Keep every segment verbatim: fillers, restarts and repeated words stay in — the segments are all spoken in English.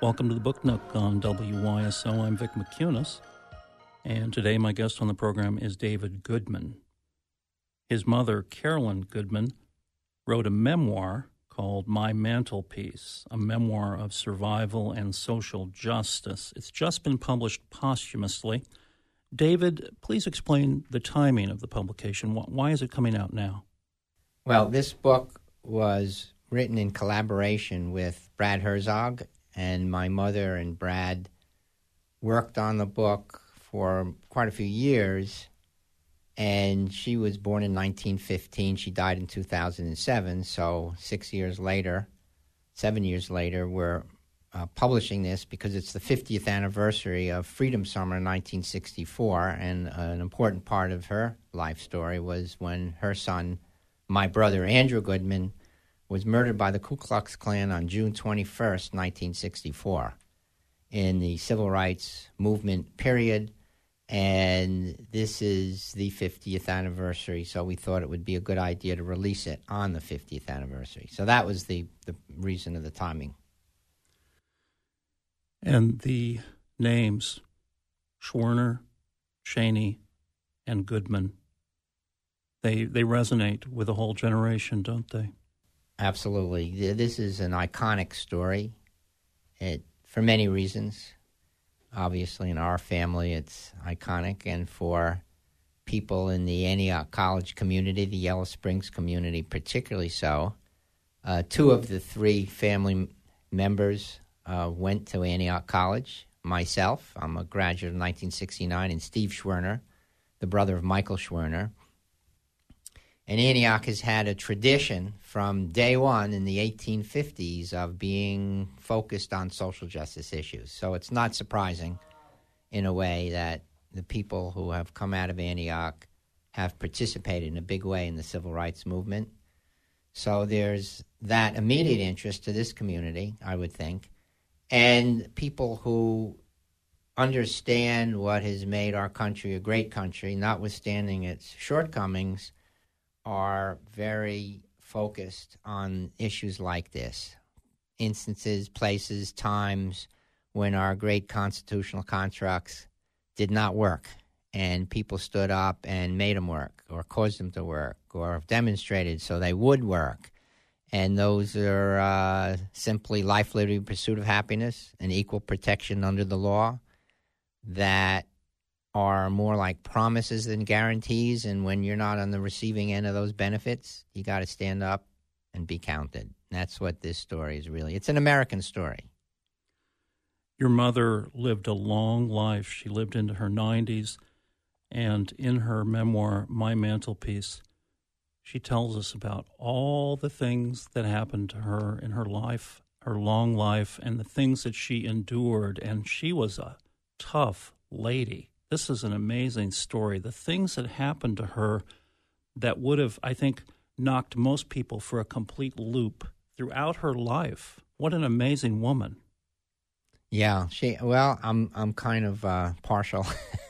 Welcome to the Book Nook on W Y S O. I'm Vic McCunis, and today my guest on the program is David Goodman. His mother, Carolyn Goodman, wrote a memoir called My Mantelpiece, a memoir of survival and social justice. It's just been published posthumously. David, please explain the timing of the publication. Why is it coming out now? Well, this book was written in collaboration with Brad Herzog, and my mother and Brad worked on the book for quite a few years, and she was born in nineteen fifteen. She died in two thousand seven, so six years later, seven years later, we're uh, publishing this because it's the fiftieth anniversary of Freedom Summer nineteen sixty-four, and uh, an important part of her life story was when her son, my brother Andrew Goodman, was murdered by the Ku Klux Klan on June twenty-first, nineteen sixty-four, in the civil rights movement period. And this is the fiftieth anniversary, so we thought it would be a good idea to release it on the fiftieth anniversary. So that was the, the reason of the timing. And the names, Schwerner, Cheney, and Goodman, they they resonate with a whole generation, don't they? Absolutely. This is an iconic story it, for many reasons. Obviously, in our family, it's iconic, and for people in the Antioch College community, the Yellow Springs community particularly so. Uh, two of the three family members uh, went to Antioch College. Myself, I'm a graduate of nineteen sixty-nine, and Steve Schwerner, the brother of Michael Schwerner. And Antioch has had a tradition from day one in the eighteen fifties of being focused on social justice issues. So it's not surprising, in a way, that the people who have come out of Antioch have participated in a big way in the civil rights movement. So there's that immediate interest to this community, I would think. And people who understand what has made our country a great country, notwithstanding its shortcomings, are very focused on issues like this. Instances, places, times when our great constitutional constructs did not work, and people stood up and made them work, or caused them to work, or demonstrated so they would work. And those are uh, simply life, liberty, pursuit of happiness, and equal protection under the law that are more like promises than guarantees, and when you're not on the receiving end of those benefits, you got to stand up and be counted. That's what this story is really. It's an American story. Your mother lived a long life. She lived into her nineties, and in her memoir, My Mantelpiece, she tells us about all the things that happened to her in her life, her long life, and the things that she endured, and she was a tough lady. This is an amazing story. The things that happened to her that would have, I think, knocked most people for a complete loop throughout her life. What an amazing woman. Yeah, she. Well, I'm I'm kind of uh, partial.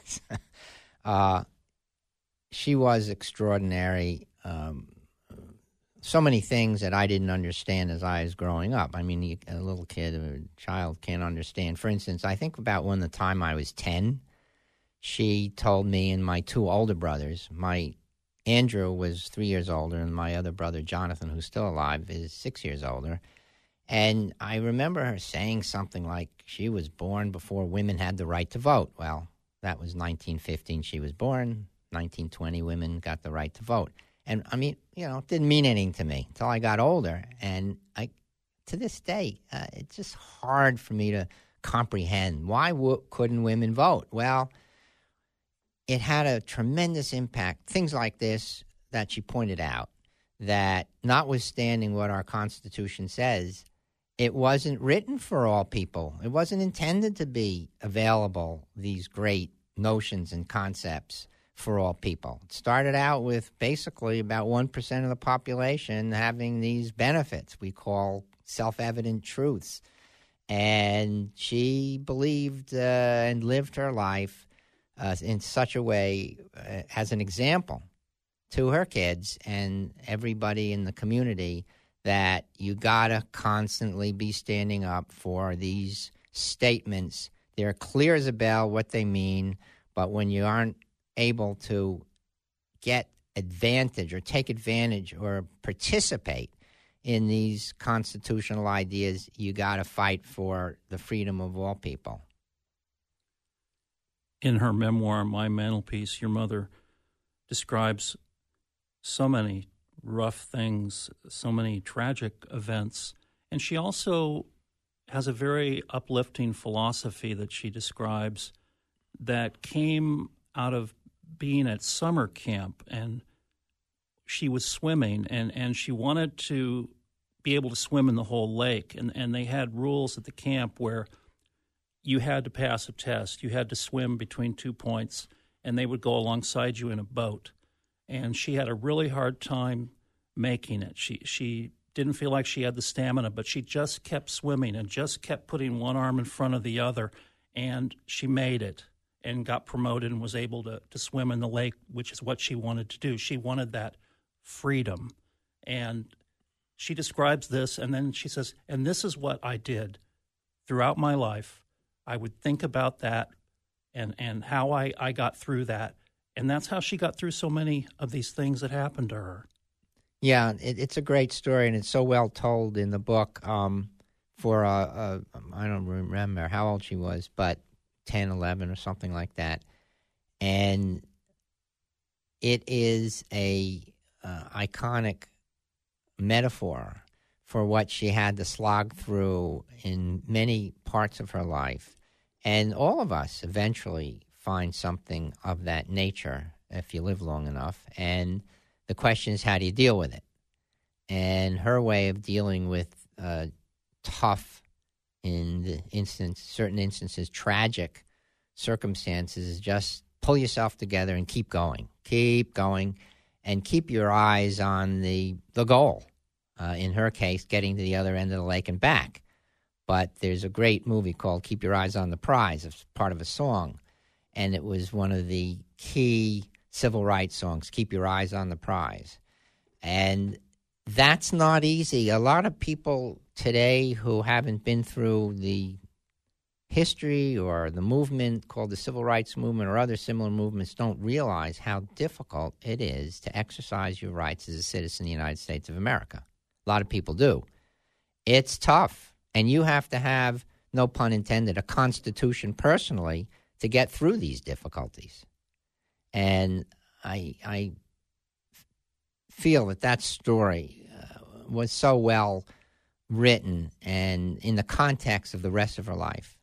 uh, she was extraordinary. Um, so many things that I didn't understand as I was growing up. I mean, a little kid or a child can't understand. For instance, I think about when the time I was ten. She told me and my two older brothers, my Andrew was three years older, and my other brother, Jonathan, who's still alive, is six years older. And I remember her saying something like she was born before women had the right to vote. Well, that was nineteen fifteen she was born. nineteen twenty women got the right to vote. And, I mean, you know, it didn't mean anything to me until I got older. And I, to this day, uh, it's just hard for me to comprehend. Why w- couldn't women vote? Well, it had a tremendous impact. Things like this that she pointed out, that notwithstanding what our Constitution says, it wasn't written for all people. It wasn't intended to be available, these great notions and concepts, for all people. It started out with basically about one percent of the population having these benefits we call self-evident truths. And she believed uh, and lived her life uh, in such a way uh, as an example to her kids and everybody in the community that you got to constantly be standing up for these statements. They're clear as a bell what they mean, but when you aren't able to get advantage or take advantage or participate in these constitutional ideas, you got to fight for the freedom of all people. In her memoir, My Mantelpiece, your mother describes so many rough things, so many tragic events, and she also has a very uplifting philosophy that she describes that came out of being at summer camp, and she was swimming, and, and she wanted to be able to swim in the whole lake, and, and they had rules at the camp where you had to pass a test. You had to swim between two points, and they would go alongside you in a boat. And she had a really hard time making it. She she didn't feel like she had the stamina, but she just kept swimming and just kept putting one arm in front of the other, and she made it and got promoted and was able to, to swim in the lake, which is what she wanted to do. She wanted that freedom. And she describes this, and then she says, and this is what I did throughout my life. I would think about that and, and how I, I got through that. And that's how she got through so many of these things that happened to her. Yeah, it, it's a great story, and it's so well told in the book. Um, for, uh, uh, I don't remember how old she was, but ten, eleven or something like that. And it is a uh, iconic metaphor for what she had to slog through in many parts of her life. And all of us eventually find something of that nature if you live long enough. And the question is, how do you deal with it? And her way of dealing with uh, tough, in the instance, certain instances, tragic circumstances is just pull yourself together and keep going. Keep going and keep your eyes on the, the goal. Uh, in her case, getting to the other end of the lake and back. But there's a great movie called Keep Your Eyes on the Prize. It's part of a song. And it was one of the key civil rights songs, Keep Your Eyes on the Prize. And that's not easy. A lot of people today who haven't been through the history or the movement called the Civil Rights Movement or other similar movements don't realize how difficult it is to exercise your rights as a citizen of the United States of America. A lot of people do. It's tough, and you have to have, no pun intended, a constitution personally to get through these difficulties. And I, I feel that that story uh, was so well written and in the context of the rest of her life.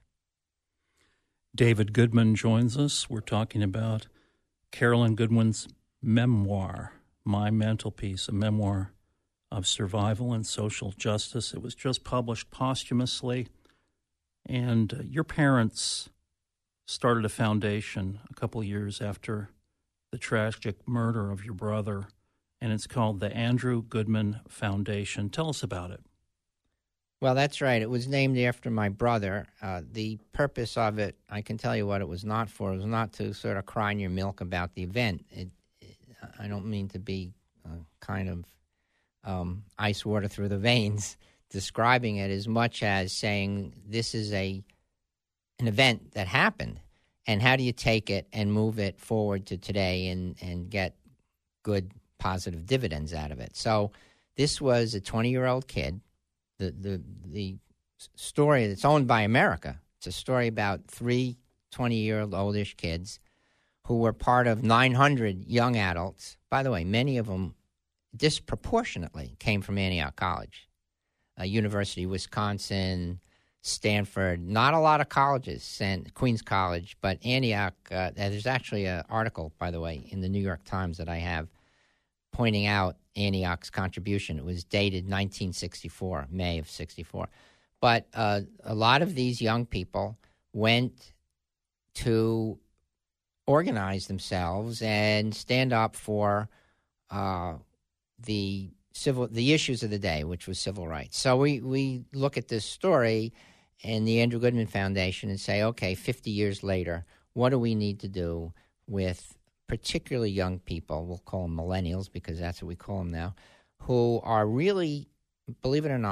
David Goodman joins us. We're talking about Carolyn Goodwin's memoir, My Mantelpiece, a memoir of survival and social justice. It was just published posthumously. And uh, your parents started a foundation a couple of years after the tragic murder of your brother, and it's called the Andrew Goodman Foundation. Tell us about it. Well, that's right. It was named after my brother. Uh, the purpose of it, I can tell you what it was not for. It was not to sort of cry in your milk about the event. It, it, I don't mean to be uh, kind of um, ice water through the veins describing it as much as saying this is a an event that happened, and how do you take it and move it forward to today and, and get good, positive dividends out of it. So this was a twenty-year-old kid. The, the the story that's owned by America. It's a story about three twenty-year-old oldish kids who were part of nine hundred young adults. By the way, many of them disproportionately came from Antioch College, uh, University of Wisconsin, Stanford. Not a lot of colleges, sent Queens College, but Antioch. Uh, there's actually an article, by the way, in the New York Times that I have pointing out Antioch's contribution. It was dated nineteen sixty-four, May of sixty-four. But uh, a lot of these young people went to organize themselves and stand up for uh, the civil the issues of the day, which was civil rights. So we, we look at this story and the Andrew Goodman Foundation and say, okay, fifty years later, what do we need to do with particularly young people, we'll call them millennials because that's what we call them now, who are really, believe it or not,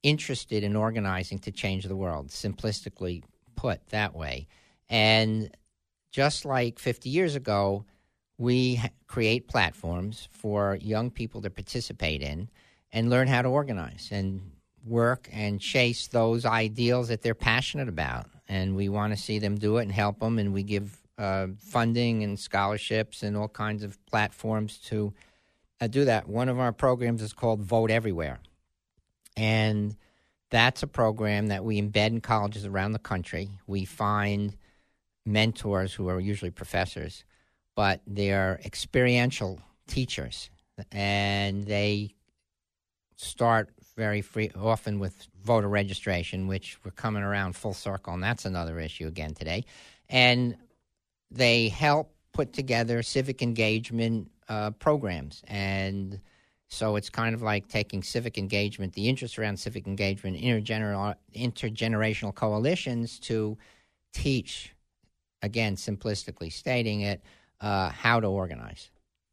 interested in organizing to change the world, simplistically put that way. And just like fifty years ago, we ha- create platforms for young people to participate in and learn how to organize and work and chase those ideals that they're passionate about. And we want to see them do it and help them, and we give uh, funding and scholarships and all kinds of platforms to uh, do that. One of our programs is called Vote Everywhere, and that's a program that we embed in colleges around the country. We find mentors who are usually professors, but they're experiential teachers, and they start very free, often with voter registration, which we're coming around full circle, and that's another issue again today. And they help put together civic engagement uh, programs. And so it's kind of like taking civic engagement, the interest around civic engagement, intergener- intergenerational coalitions to teach, again, simplistically stating it, uh, how to organize.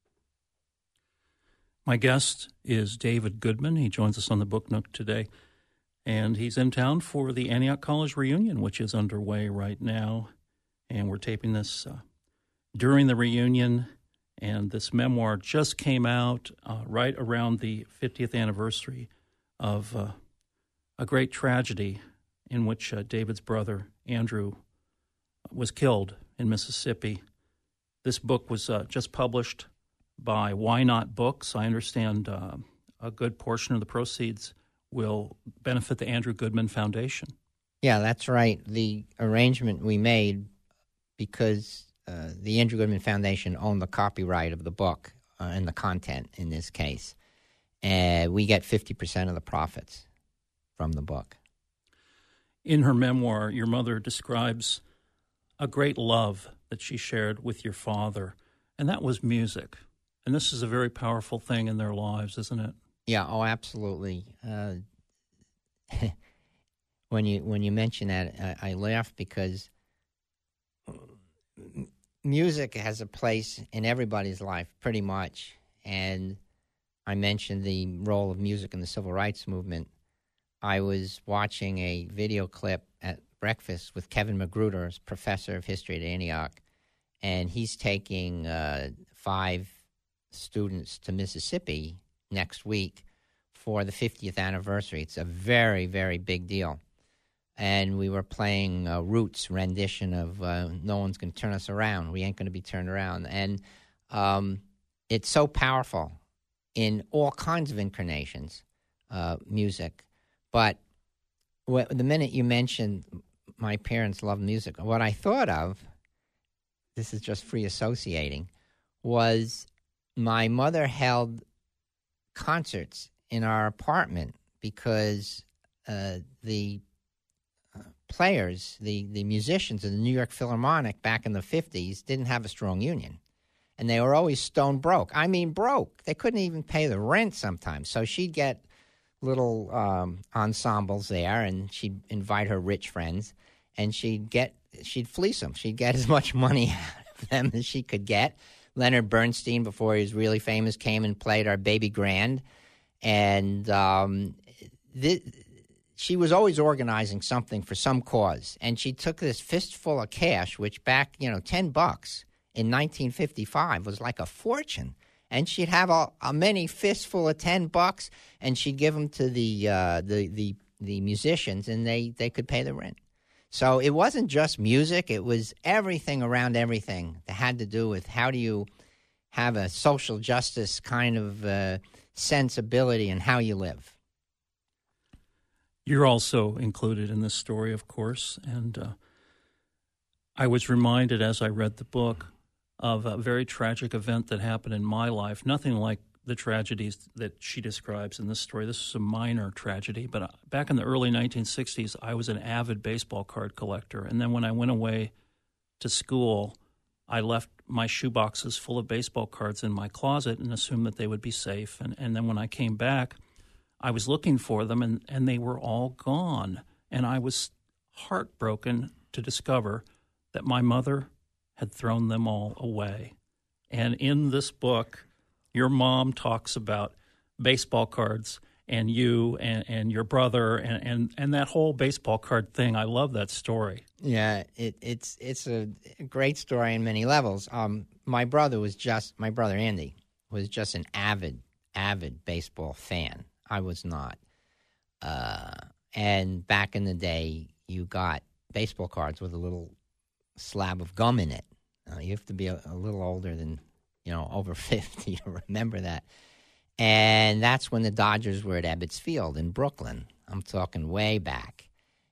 My guest is David Goodman. He joins us on the Book Nook today, and he's in town for the Antioch College reunion, which is underway right now, and we're taping this uh, during the reunion, and this memoir just came out uh, right around the fiftieth anniversary of uh, a great tragedy in which uh, David's brother, Andrew, was killed in Mississippi. This book was uh, just published by Why Not Books. I understand uh, a good portion of the proceeds will benefit the Andrew Goodman Foundation. Yeah, that's right. The arrangement we made, because uh, the Andrew Goodman Foundation owned the copyright of the book uh, and the content in this case, and we get fifty percent of the profits from the book. In her memoir, your mother describes a great love that she shared with your father, and that was music. And this is a very powerful thing in their lives, isn't it? Yeah, oh, absolutely. Uh, when you when you mention that, I, I laugh because m- music has a place in everybody's life, pretty much. And I mentioned the role of music in the civil rights movement. I was watching a video clip at breakfast with Kevin Magruder, professor of history at Antioch, and he's taking uh, five students to Mississippi next week for the fiftieth anniversary. It's a very, very big deal. And we were playing a Roots rendition of uh, No One's Gonna Turn Us Around. We ain't going to be turned around. And um, it's so powerful in all kinds of incarnations, uh, music. But wh- the minute you mentioned my parents love music, what I thought of, this is just free associating, was my mother held concerts in our apartment because uh, the uh, players, the, the musicians in the New York Philharmonic back in the fifties didn't have a strong union. And they were always stone broke. I mean broke. They couldn't even pay the rent sometimes. So she'd get little um, ensembles there, and she'd invite her rich friends, and she'd get she'd fleece them. She'd get as much money out of them as she could get. Leonard Bernstein, before he was really famous, came and played our Baby Grand. And um, th- she was always organizing something for some cause. And she took this fistful of cash, which back, you know, ten bucks in nineteen fifty-five was like a fortune. And she'd have a, a many fistful of ten bucks, and she'd give them to the uh, the, the the musicians, and they, they could pay the rent. So it wasn't just music. It was everything around everything that had to do with how do you have a social justice kind of uh, sensibility in how you live. You're also included in this story, of course, and uh, I was reminded as I read the book of a very tragic event that happened in my life, nothing like the tragedies that she describes in this story. This is a minor tragedy, but back in the early nineteen sixties, I was an avid baseball card collector. And then when I went away to school, I left my shoeboxes full of baseball cards in my closet and assumed that they would be safe. And, and then when I came back, I was looking for them, and, and they were all gone. And I was heartbroken to discover that my mother had thrown them all away. And in this book, your mom talks about baseball cards and you and, and your brother and, and, and that whole baseball card thing. I love that story. Yeah, it, it's it's a great story on many levels. Um, my brother was just my brother Andy was just an avid avid baseball fan. I was not. Uh, and back in the day, you got baseball cards with a little slab of gum in it. Uh, you have to be a, a little older than, you know, over fifty to remember that. And that's when the Dodgers were at Ebbets Field in Brooklyn. I'm talking way back.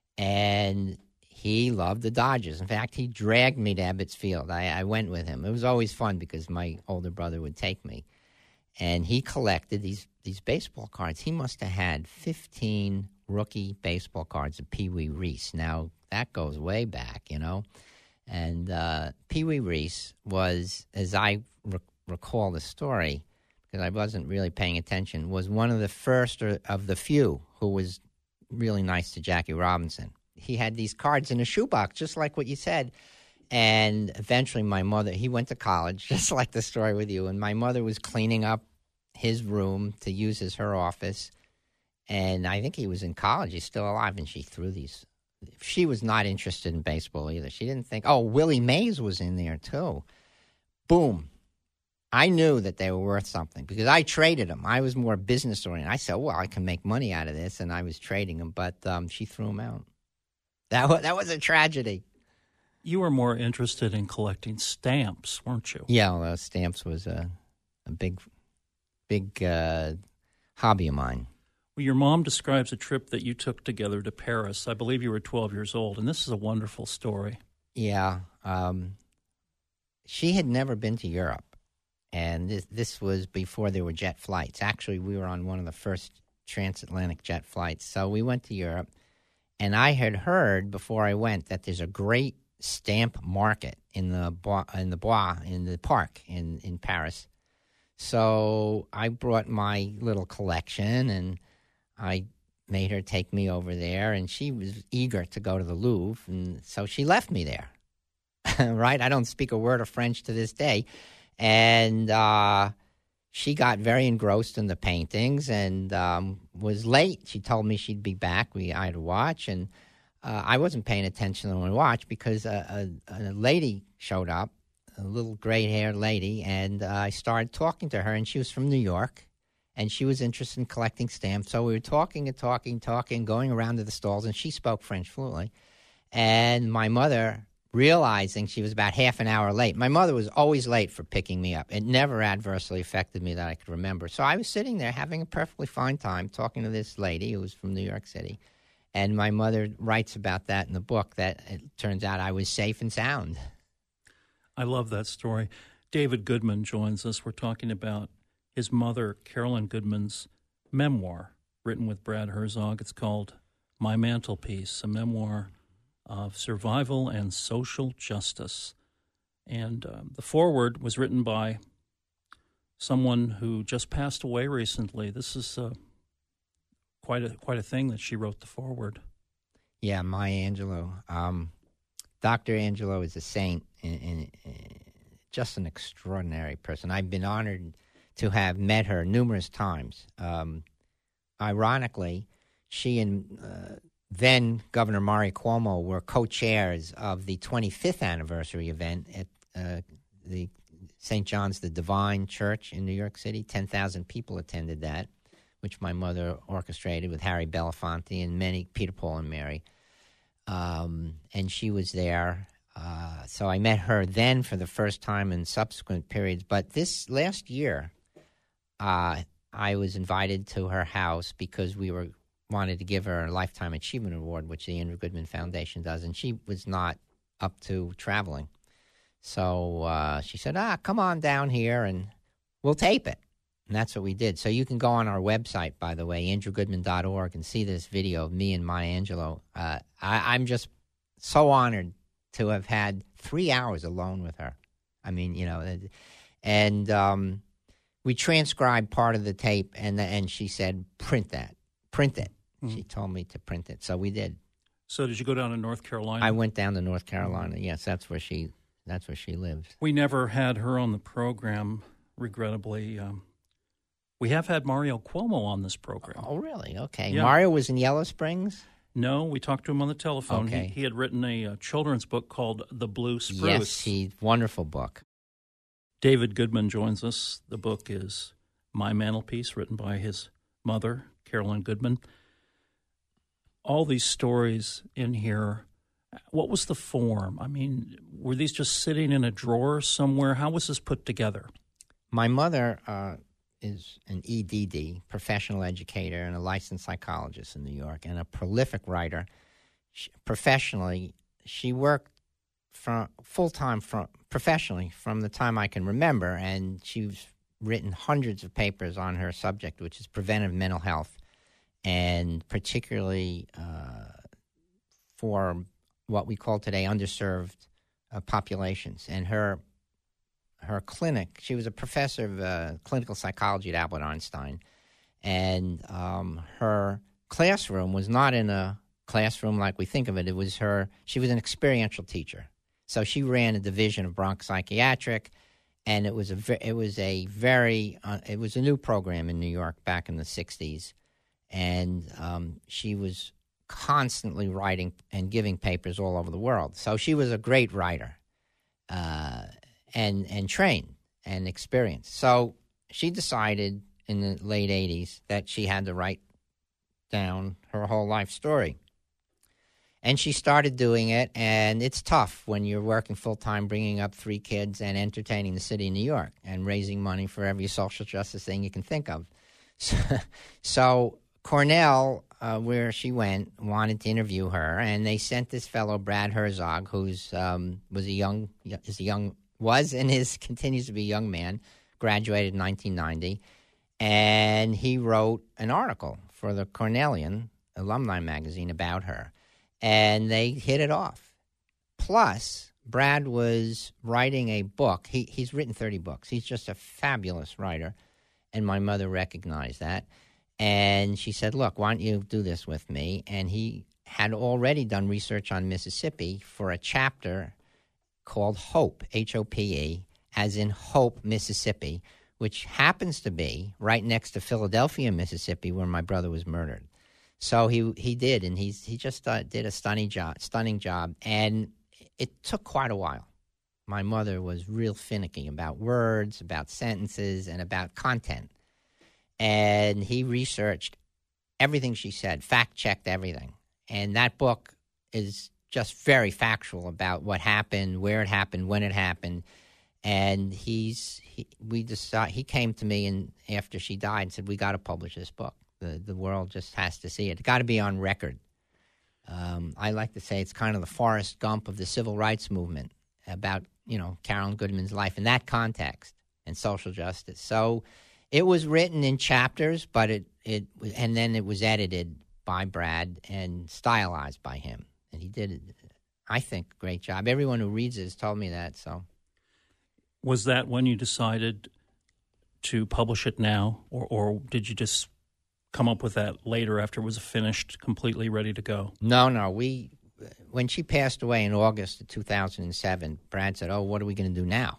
And he loved the Dodgers. In fact, he dragged me to Ebbets Field. I, I went with him. It was always fun because my older brother would take me. And he collected these, these baseball cards. He must have had fifteen rookie baseball cards of Pee Wee Reese. Now, that goes way back, you know. And uh, Pee Wee Reese was, as I re- recall the story, because I wasn't really paying attention, was one of the first or, of the few who was really nice to Jackie Robinson. He had these cards in a shoebox, just like what you said. And eventually my mother, he went to college, just like the story with you, and my mother was cleaning up his room to use as her office. And I think he was in college. He's still alive, and she threw these. She was not interested in baseball either. She didn't think, oh, Willie Mays was in there too. Boom. I knew that they were worth something because I traded them. I was more business oriented. I said, well, I can make money out of this, and I was trading them. But um, she threw them out. That was, that was a tragedy. You were more interested in collecting stamps, weren't you? Yeah, well, stamps was a, a big, big uh, hobby of mine. Well, your mom describes a trip that you took together to Paris. I believe you were twelve years old, and this is a wonderful story. Yeah. Um, she had never been to Europe. And this, this was before there were jet flights. Actually, we were on one of the first transatlantic jet flights. So we went to Europe, and I had heard before I went that there's a great stamp market in the Bois, in the Bois, in the park in, in Paris. So I brought my little collection, and I made her take me over there, and she was eager to go to the Louvre, and so she left me there. Right? I don't speak a word of French to this day. And uh, she got very engrossed in the paintings and um, was late. She told me she'd be back. We I had to watch, and uh, I wasn't paying attention when I watched because a, a, a lady showed up, a little gray-haired lady, and uh, I started talking to her, and she was from New York, and she was interested in collecting stamps. So we were talking and talking, talking, going around to the stalls, and she spoke French fluently. And my mother, realizing she was about half an hour late. My mother was always late for picking me up. It never adversely affected me that I could remember. So I was sitting there having a perfectly fine time talking to this lady who was from New York City. And my mother writes about that in the book, that it turns out I was safe and sound. I love that story. David Goodman joins us. We're talking about his mother, Carolyn Goodman's memoir, written with Brad Herzog. It's called My Mantelpiece, a memoir of survival and social justice. And uh, the foreword was written by someone who just passed away recently. This is uh, quite a quite a thing that she wrote the foreword. Yeah, Maya Angelou. Um, Doctor Angelou is a saint and, and uh, just an extraordinary person. I've been honored to have met her numerous times. Um, ironically, she and uh, then Governor Mari Cuomo were co-chairs of the twenty-fifth anniversary event at uh, the Saint John's the Divine Church in New York City. ten thousand people attended that, which my mother orchestrated with Harry Belafonte and many, Peter, Paul, and Mary. Um, and she was there. Uh, so I met her then for the first time in subsequent periods. But this last year, uh, I was invited to her house because we were wanted to give her a Lifetime Achievement Award, which the Andrew Goodman Foundation does, and she was not up to traveling. So uh, she said, ah, come on down here, and we'll tape it. And that's what we did. So you can go on our website, by the way, andrew goodman dot org, and see this video of me and Maya Angelou. Uh, I, I'm just so honored to have had three hours alone with her. I mean, you know, and um, we transcribed part of the tape, and, and she said, print that, print it. Mm-hmm. She told me to print it, so we did. So did you go down to North Carolina? I went down to North Carolina. Yes, that's where she that's where she lives. We never had her on the program, regrettably. Um, We have had Mario Cuomo on this program. Oh, really? Okay. Yeah. Mario was in Yellow Springs? No, we talked to him on the telephone. Okay. He, he had written a, uh children's book called The Blue Spruce. Yes, he wonderful book. David Goodman joins us. The book is My Mantelpiece, written by his mother, Carolyn Goodman. All these stories in here, what was the form? I mean, were these just sitting in a drawer somewhere? How was this put together? My mother uh, is an E D D, professional educator, and a licensed psychologist in New York, and a prolific writer. She, professionally, she worked from full-time from professionally from the time I can remember, and she's written hundreds of papers on her subject, which is preventive mental health, and particularly uh, for what we call today underserved uh, populations. And her her clinic, she was a professor of uh, clinical psychology at Albert Einstein, and um, her classroom was not in a classroom like we think of it. It was her, she was an experiential teacher. So she ran a division of bronchopsychiatric, and it was a ve- it was a very uh, it was a new program in New York back in the sixties, and um, she was constantly writing and giving papers all over the world. So she was a great writer, uh, and and trained and experienced. So she decided in the late eighties that she had to write down her whole life story. And she started doing it, and it's tough when you're working full-time, bringing up three kids and entertaining the city of New York and raising money for every social justice thing you can think of. So, so Cornell, uh, where she went, wanted to interview her, and they sent this fellow, Brad Herzog, who's um, was a young, is a young, was and is continues to be a young man, graduated in nineteen ninety, and he wrote an article for the Cornellian alumni magazine about her. And they hit it off. Plus, Brad was writing a book. He, he's written thirty books. He's just a fabulous writer, and my mother recognized that. And she said, look, why don't you do this with me? And he had already done research on Mississippi for a chapter called HOPE, H O P E, as in Hope, Mississippi, which happens to be right next to Philadelphia, Mississippi, where my brother was murdered. So he he did, and he's he just uh, did a stunning job, stunning job, and it took quite a while. My mother was real finicky about words, about sentences, and about content. And he researched everything she said, fact-checked everything. And that book is just very factual about what happened, where it happened, when it happened. And he's he, we decided, he came to me and after she died and said, we got to publish this book. The the world just has to see it. It's got to be on record. Um, I like to say it's kind of the Forrest Gump of the civil rights movement about, you know, Carolyn Goodman's life in that context and social justice. So it was written in chapters, but it, it and then it was edited by Brad and stylized by him. And he did, I think, a great job. Everyone who reads it has told me that. So, was that when you decided to publish it now, or, or did you just come up with that later after it was finished, completely ready to go? No, no. We, when she passed away in August of two thousand seven, Brad said, oh, what are we going to do now?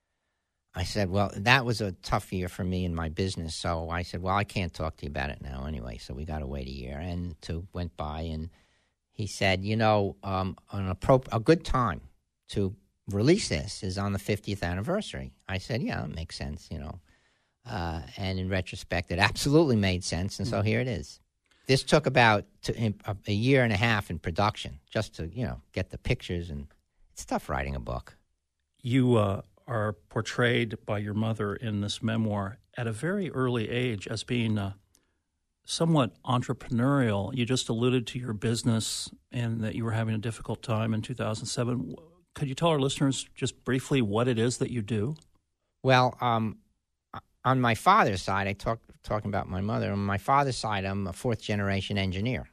I said, well, that was a tough year for me in my business. So I said, well, I can't talk to you about it now anyway, so we got to wait a year. And two went by, and he said, you know, um, an appro- a good time to release this is on the fiftieth anniversary. I said, yeah, that makes sense, you know. Uh, and in retrospect, it absolutely made sense, and so here it is. This took about to, a, a year and a half in production just to, you know, get the pictures, and it's tough writing a book. You uh, are portrayed by your mother in this memoir at a very early age as being uh, somewhat entrepreneurial. You just alluded to your business and that you were having a difficult time in two thousand seven. Could you tell our listeners just briefly what it is that you do? Well, um... on my father's side, I talk talking about my mother. On my father's side, I'm a fourth generation engineer.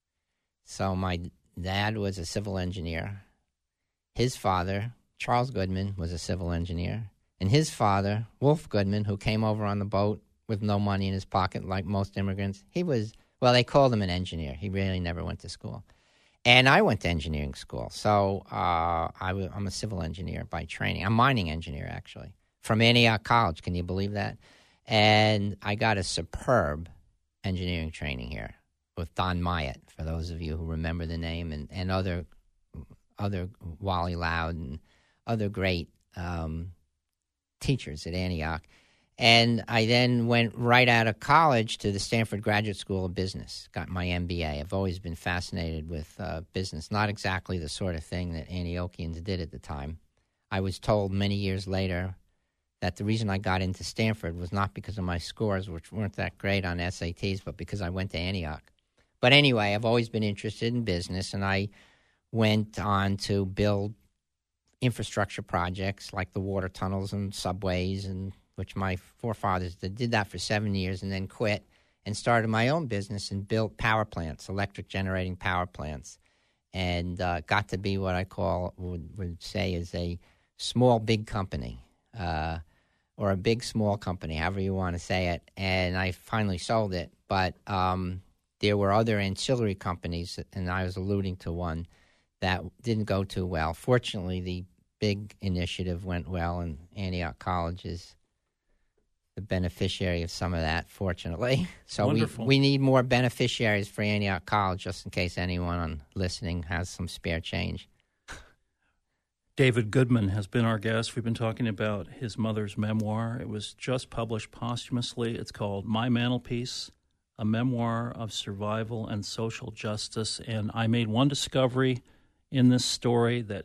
So my dad was a civil engineer. His father, Charles Goodman, was a civil engineer. And his father, Wolf Goodman, who came over on the boat with no money in his pocket like most immigrants, he was, well, they called him an engineer. He really never went to school. And I went to engineering school. So uh, I w- I'm a civil engineer by training. I'm a mining engineer, actually. From Antioch College, can you believe that? And I got a superb engineering training here with Don Myatt, for those of you who remember the name, and, and other other Wally Loud and other great um, teachers at Antioch. And I then went right out of college to the Stanford Graduate School of Business, got my M B A. I've always been fascinated with uh, business, not exactly the sort of thing that Antiochians did at the time. I was told many years later that the reason I got into Stanford was not because of my scores, which weren't that great on S A Ts, but because I went to Antioch. But anyway, I've always been interested in business, and I went on to build infrastructure projects like the water tunnels and subways, and which my forefathers did, did that for seven years and then quit and started my own business and built power plants, electric generating power plants, and uh, got to be what I call, would, would say is a small big company, uh, or a big small company, however you want to say it. And I finally sold it, but um, there were other ancillary companies, and I was alluding to one that didn't go too well. Fortunately, the big initiative went well, and Antioch College is the beneficiary of some of that, fortunately. So we, we need more beneficiaries for Antioch College, just in case anyone on listening has some spare change. David Goodman has been our guest. We've been talking about his mother's memoir. It was just published posthumously. It's called My Mantelpiece, a memoir of survival and social justice. And I made one discovery in this story that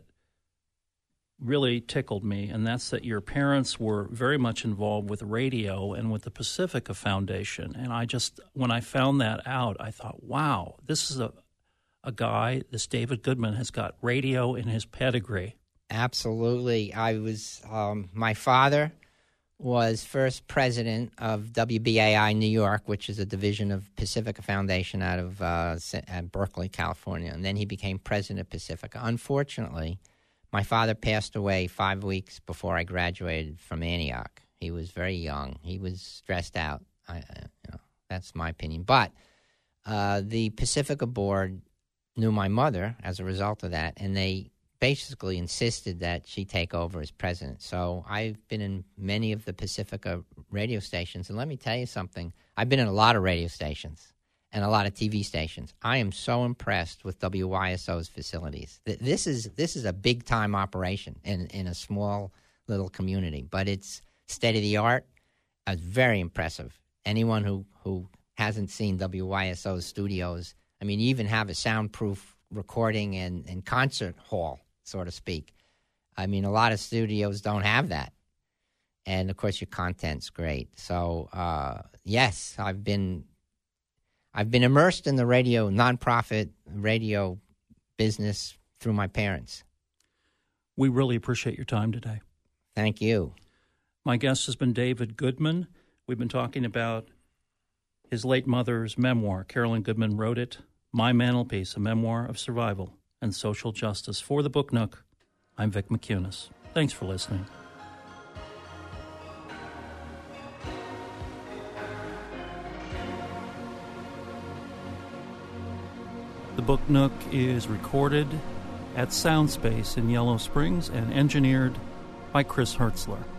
really tickled me, and that's that your parents were very much involved with radio and with the Pacifica Foundation. And I just, when I found that out, I thought, wow, this is a, a guy, this David Goodman has got radio in his pedigree. Absolutely. I was, um, my father was first president of W B A I New York, which is a division of Pacifica Foundation out of uh, Berkeley, California. And then he became president of Pacifica. Unfortunately, my father passed away five weeks before I graduated from Antioch. He was very young. He was stressed out. I, you know, that's my opinion. But uh, the Pacifica board knew my mother as a result of that, and they basically insisted that she take over as president. So I've been in many of the Pacifica radio stations, and let me tell you something. I've been in a lot of radio stations and a lot of T V stations. I am so impressed with W Y S O's facilities. This is this is a big-time operation in, in a small little community, but it's state-of-the-art. It's very impressive. Anyone who, who hasn't seen W Y S O's studios, I mean, you even have a soundproof recording and, and concert hall, so to speak. I mean, a lot of studios don't have that. And, of course, your content's great. So, uh, yes, I've been I've been immersed in the radio, nonprofit radio business through my parents. We really appreciate your time today. Thank you. My guest has been David Goodman. We've been talking about his late mother's memoir. Carolyn Goodman wrote it, My Mantelpiece, a memoir of survival and social justice. For the Book Nook, I'm Vic McCunis. Thanks for listening. The Book Nook is recorded at Soundspace in Yellow Springs and engineered by Chris Hertzler.